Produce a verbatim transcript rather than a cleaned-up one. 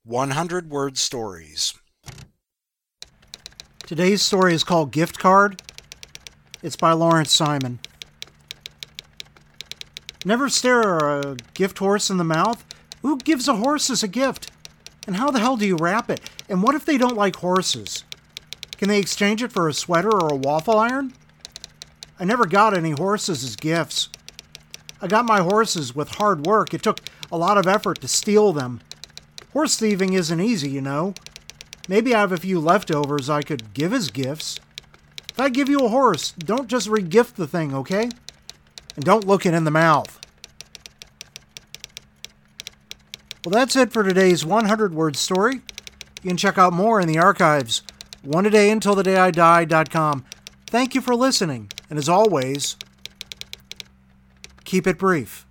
one hundred Word Stories. Today's story is called Gift Card. It's by Lawrence Simon. Never stare a gift horse in the mouth? Who gives a horse as a gift? And how the hell do you wrap it? And what if they don't like horses? Can they exchange it for a sweater or a waffle iron? I never got any horses as gifts. I got my horses with hard work. It took a lot of effort to steal them. Horse thieving isn't easy, you know. Maybe I have a few leftovers I could give as gifts. If I give you a horse, don't just re-gift the thing, okay? And don't look it in the mouth. Well, that's it for today's one hundred word story. You can check out more in the archives. one a day until the day I die dot com. Thank you for listening, and as always, keep it brief.